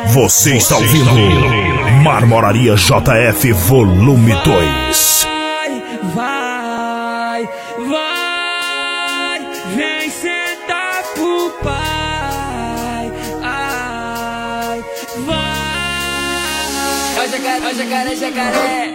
Você está ouvindo Marmoraria JF Volume 2. Vai, vem sentar pro pai. Ai, vai. Ó jacaré, jacaré.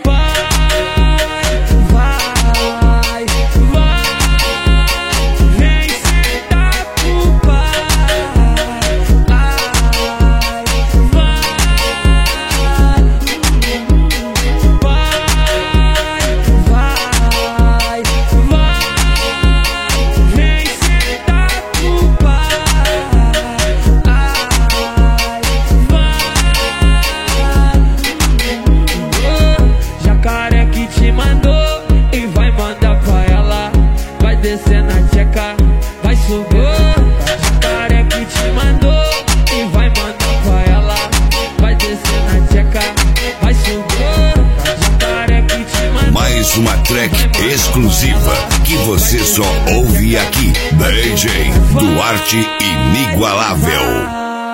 Uma track exclusiva que você só ouve aqui. DJ Duarte Inigualável.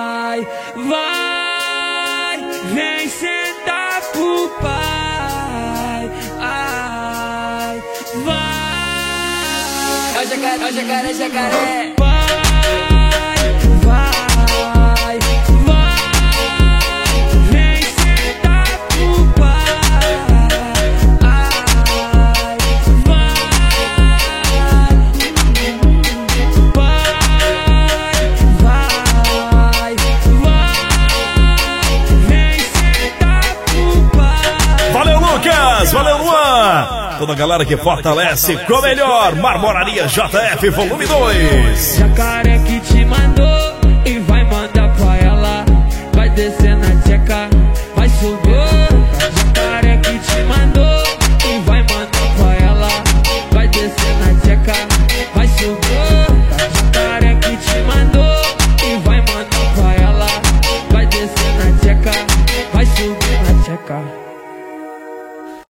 Vai, vem sentar pro pai. Ai, vai. Ó jacaré, jacaré. Valeu, Luan! Toda a galera que fortalece com o melhor Marmoraria JF Volume 2. Jacaré que te